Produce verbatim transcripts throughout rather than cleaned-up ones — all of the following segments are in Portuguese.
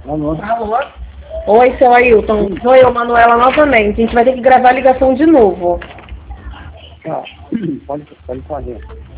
Alô? Alô? Oi, seu Ailton. Sou eu, Manuela, novamente. A gente vai ter que gravar a ligação de novo. Tá. Pode, pode fazer.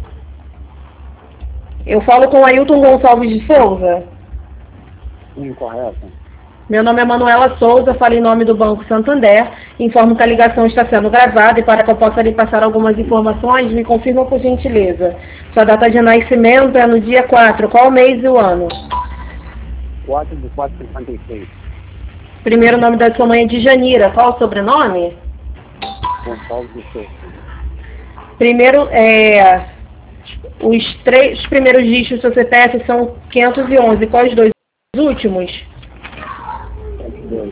Eu falo com o Ailton Gonçalves de Souza. Sim, correto. Meu nome é Manuela Souza, falo em nome do Banco Santander. Informo que a ligação está sendo gravada e para que eu possa lhe passar algumas informações, me confirma por gentileza. Sua data de nascimento é no dia quatro. Qual mês e o ano? quatro de quatro de cinquenta e seis. Primeiro nome da sua mãe é Djanira. Qual o sobrenome? Gonçalves de Souza. Primeiro, é, os três os primeiros dígitos do seu C P F são quinhentos e onze. Quais os dois últimos? dois.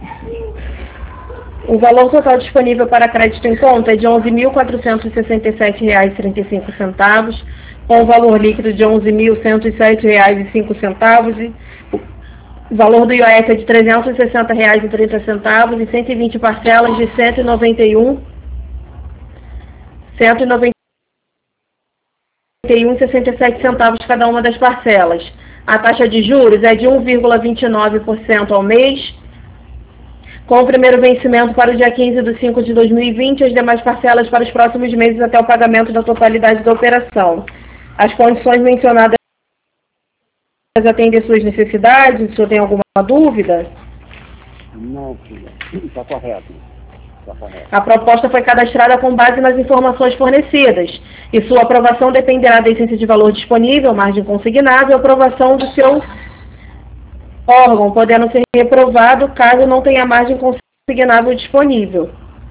O valor total disponível para crédito em conta é de onze mil quatrocentos e sessenta e sete reais e trinta e cinco centavos, com o valor líquido de onze mil cento e sete reais e cinco centavos. O valor do I O F é de trezentos e sessenta reais e trinta centavos e cento e vinte parcelas de cento e noventa e um cento e noventa e um e sessenta e sete centavos cada uma das parcelas. A taxa de juros é de um vírgula vinte e nove por cento ao mês, com o primeiro vencimento para o dia quinze de cinco de dois mil e vinte e as demais parcelas para os próximos meses até o pagamento da totalidade da operação. As condições mencionadas atendem às suas necessidades? O senhor tem alguma dúvida? Não, filha. Está correto. Está correto. A proposta foi cadastrada com base nas informações fornecidas e sua aprovação dependerá da essência de valor disponível, margem consignável e aprovação do seu órgão, podendo ser reprovado caso não tenha margem consignável disponível.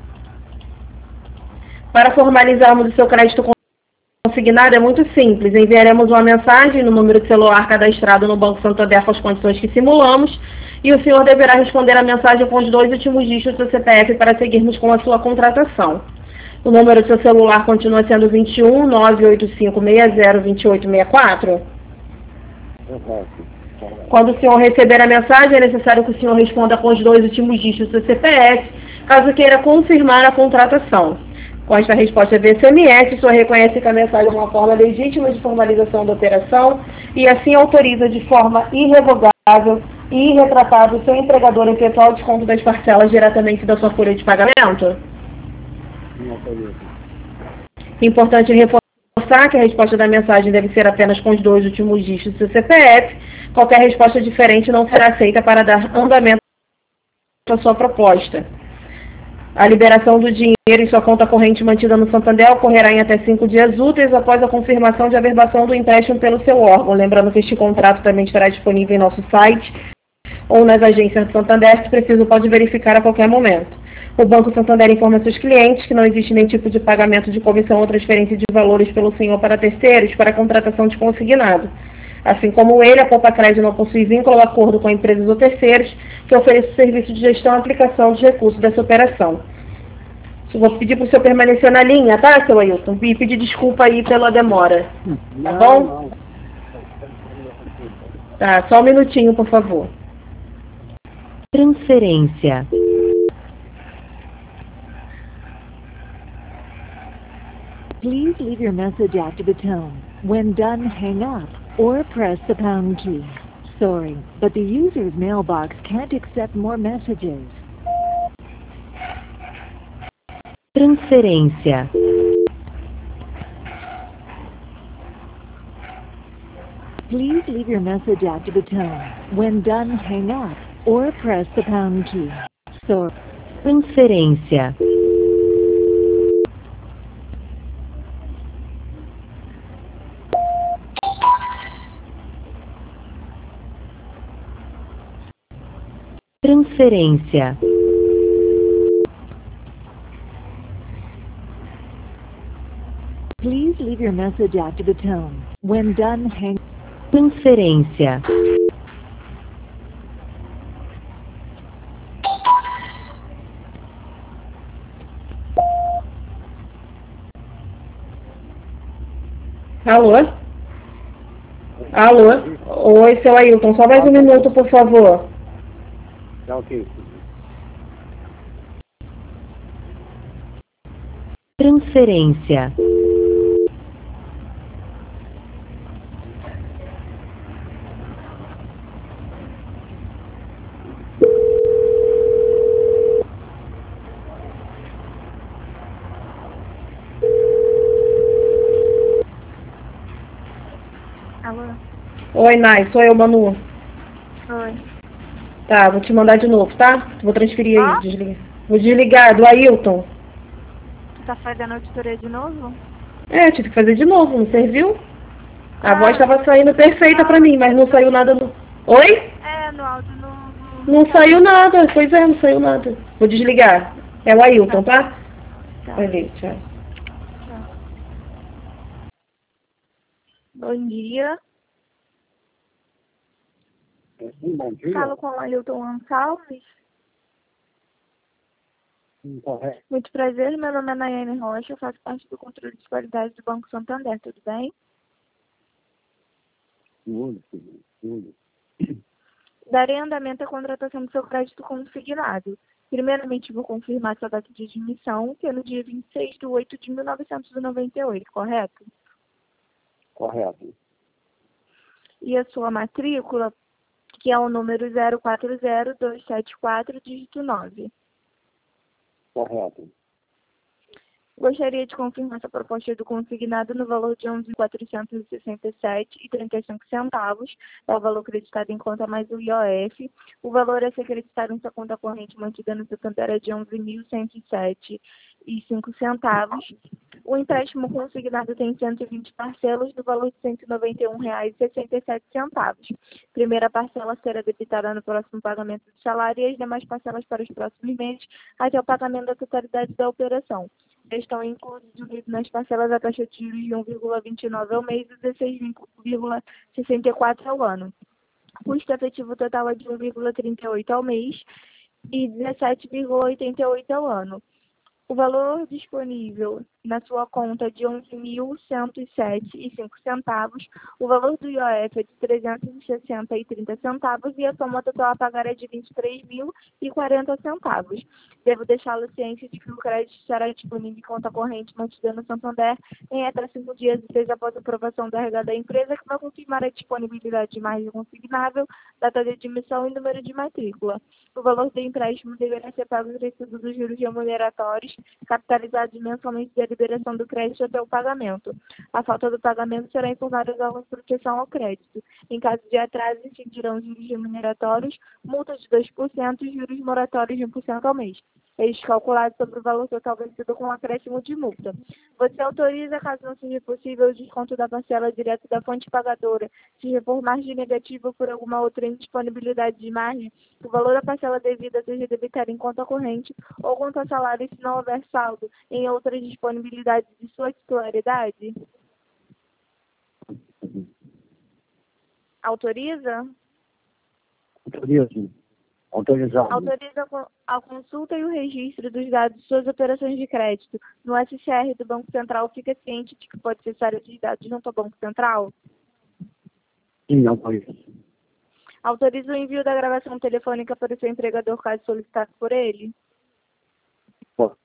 Para formalizarmos o seu crédito consignado é muito simples. Enviaremos uma mensagem no número de celular cadastrado no Banco Santander com as condições que simulamos e o senhor deverá responder a mensagem com os dois últimos dígitos do C P F para seguirmos com a sua contratação. O número do seu celular continua sendo vinte e um, nove oito cinco seis zero, dois oito seis quatro? Correto. Quando o senhor receber a mensagem, é necessário que o senhor responda com os dois últimos dígitos do C P F, caso queira confirmar a contratação. Com esta resposta via S M S, o senhor reconhece que a mensagem é uma forma legítima de formalização da operação e assim autoriza de forma irrevogável e irretratável o seu empregador a efetuar o desconto das parcelas diretamente da sua folha de pagamento? Não autorizo. Importante reforçar que a resposta da mensagem deve ser apenas com os dois últimos dígitos do C P F. Qualquer resposta diferente não será aceita para dar andamento à sua proposta. A liberação do dinheiro em sua conta corrente mantida no Santander ocorrerá em até cinco dias úteis após a confirmação de averbação do empréstimo pelo seu órgão. Lembrando que este contrato também estará disponível em nosso site ou nas agências do Santander, se preciso pode verificar a qualquer momento. O Banco Santander informa seus clientes que não existe nenhum tipo de pagamento de comissão ou transferência de valores pelo senhor para terceiros para a contratação de consignado. Assim como ele, a Poupa Crédito não possui vínculo ou acordo com empresas ou terceiros que ofereçam o serviço de gestão e aplicação dos recursos dessa operação. Eu vou pedir para o senhor permanecer na linha, tá, seu Ailton? E pedir desculpa aí pela demora. Tá bom? Não. Tá, só um minutinho, por favor. Transferência. Please leave your message after the tone. When done, hang up or press the pound key. Sorry, but the user's mailbox can't accept more messages. Transferência. Please leave your message after the tone. When done, hang up or press the pound key. Sorry. Transferência. Transferência. Please leave your message after the tone. When done, hang. Transferência. Alô? Alô? Oi, seu Ailton, só mais um minuto, por favor. Tá ok. Transferência. Oi, Nai, sou eu, Manu. Oi. Tá, vou te mandar de novo, tá? Vou transferir Ah? aí, desliga. Vou desligar, do Ailton. Tu tá fazendo auditoria de novo? É, tive que fazer de novo, não serviu? A Ah, voz estava saindo perfeita pra mim, mas não saiu nada no... Oi? É, no áudio não... Não, Não saiu nada, pois é, não saiu nada. Vou desligar. É o Ailton, tá? Tá. Valeu, tchau. Tchau. Bom dia. Sim, bom dia. Falo com o Ailton Gonçalves. Sim, correto. Muito prazer, meu nome é Nayane Rocha, eu faço parte do controle de qualidade do Banco Santander, tudo bem? Tudo, tudo, tudo. Darei andamento à contratação do seu crédito consignado. Primeiramente, vou confirmar sua data de admissão, que é no dia vinte e seis de oito de mil novecentos e noventa e oito, correto? Correto. E a sua matrícula, que é o número zero quatro zero dois sete quatro, dígito nove. Correto. Gostaria de confirmar essa proposta do consignado no valor de onze mil quatrocentos e sessenta e sete reais e trinta e cinco centavos. É o valor acreditado em conta mais o I O F. O valor a ser acreditado em sua conta corrente mantida no Santander é de onze mil cento e sete reais e cinco centavos. O empréstimo consignado tem cento e vinte parcelas no valor de cento e noventa e um reais e sessenta e sete centavos. Primeira parcela será debitada no próximo pagamento do salário e as demais parcelas para os próximos meses até o pagamento da totalidade da operação. Estão incluídos nas parcelas a taxa de juros de um vírgula vinte e nove ao mês e dezesseis vírgula sessenta e quatro ao ano. O custo efetivo total é de um vírgula trinta e oito ao mês e dezessete vírgula oitenta e oito ao ano. O valor disponível na sua conta é de onze mil cento e sete reais e cinco centavos. O valor do I O F é de trezentos e sessenta reais e trinta centavos e a soma total a pagar é de vinte e três mil e quarenta centavos. Devo deixá-lo ciente de que o crédito estará disponível em conta corrente mantida no Santander em até cinco dias úteis após a aprovação da regra da empresa, que vai confirmar a disponibilidade de margem consignável, data de admissão e número de matrícula. O valor do empréstimo deverá ser pago em recibo dos juros remuneratórios, capitalizados mensalmente da liberação do crédito até o pagamento. A falta do pagamento será informada aos órgãos de proteção ao crédito. Em caso de atraso, incidirão juros remuneratórios, multa de dois por cento e juros moratórios de um por cento ao mês. Eles calculados sobre o valor total vencido com um acréscimo de multa. Você autoriza, caso não seja possível, o desconto da parcela direto da fonte pagadora, se for margem negativa por alguma outra indisponibilidade de margem, o valor da parcela devida seja debitada em conta corrente ou conta salário se não houver saldo em outras disponibilidades de sua titularidade? Autoriza? Autorizo. Autorizado. Autoriza a consulta e o registro dos dados de suas operações de crédito no S C R do Banco Central. Fica ciente de que pode acessar esses dados junto ao Banco Central? Sim, autorizo. Autoriza o envio da gravação telefônica para o seu empregador caso solicitado por ele? Pode.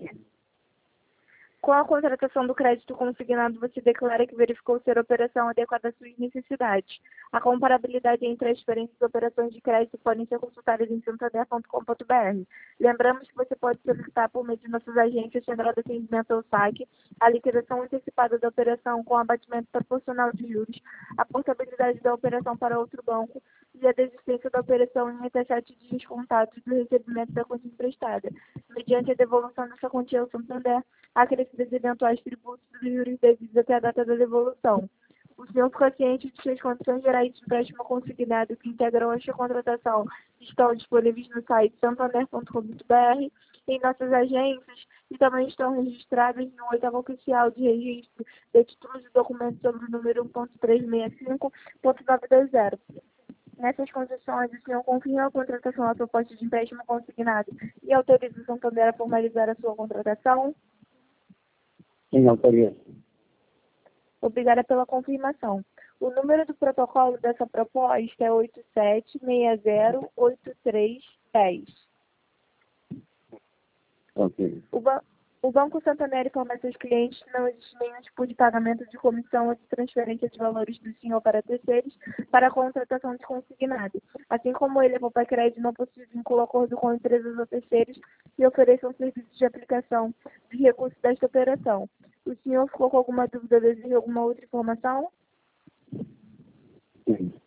Com a contratação do crédito consignado, você declara que verificou ser a operação adequada às suas necessidades. A comparabilidade entre as diferentes operações de crédito podem ser consultadas em santander ponto com ponto br. Lembramos que você pode solicitar por meio de nossas agências Central de Atendimento ao Saque a liquidação antecipada da operação com abatimento proporcional de juros, a portabilidade da operação para outro banco e a desistência da operação em até sete dias contados do recebimento da quantia emprestada, mediante a devolução dessa quantia ao Santander, acrescidas eventuais tributos dos juros devidos até a data da devolução. O senhor fica ciente de que as condições gerais de empréstimo consignado que integram esta contratação estão disponíveis no site santander ponto com ponto br, em nossas agências, e também estão registradas no oitavo oficial de registro de títulos e documentos sobre o número um ponto trezentos e sessenta e cinco ponto novecentos e vinte. Nessas condições, o senhor confirma a contratação da proposta de empréstimo consignado e autoriza o Santander a formalizar a sua contratação? Sim, autorizo. Obrigada pela confirmação. O número do protocolo dessa proposta é oito sete seis zero oito três um zero. Ok. O, ba o Banco Santander informa seus clientes que não existe nenhum tipo de pagamento de comissão ou de transferência de valores do senhor para terceiros para a contratação de consignado. Assim como ele, a Poupa Crédito não possui vínculo ou acordo com empresas ou terceiros que ofereçam serviços de aplicação de recursos desta operação. O senhor ficou com alguma dúvida ou deseja alguma outra informação? Sim.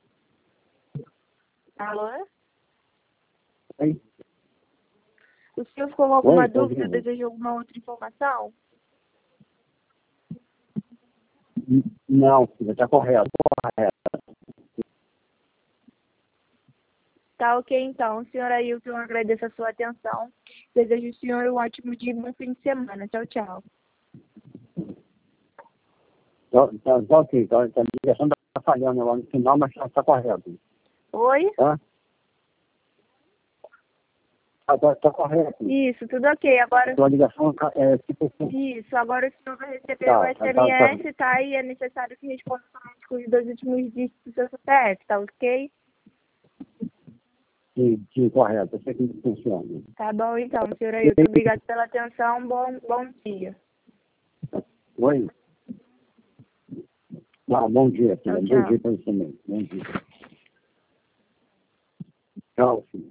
Alô? Oi? O senhor ficou com alguma Oi, dúvida? ouvindo. Deseja alguma outra informação? Não, filha, está correto. Tá ok, então. Senhor Ailton, eu agradeço a sua atenção. Desejo ao senhor um ótimo dia e bom fim de semana. Tchau, tchau. Tá, tá, tá ok, tá, tá, a ligação está falhando lá no final, mas está correto. Oi? Tá? Tá, tá, tá correto. Isso, tudo ok. Agora, A sua ligação é tipo assim. isso, agora o senhor vai receber Tá, o tá, S tá, M S, tá. tá? E é necessário que responda somente com os dois últimos dígitos do seu C P F, tá ok? Sim, sim, correto. Eu sei que não funciona. Tá bom, então, senhor Ailton. Obrigado pela atenção. Bom, bom dia. Oi? Ah, bom dia, filha. Tchau, tchau. Bom dia para você também. Bom dia. Tchau, filha.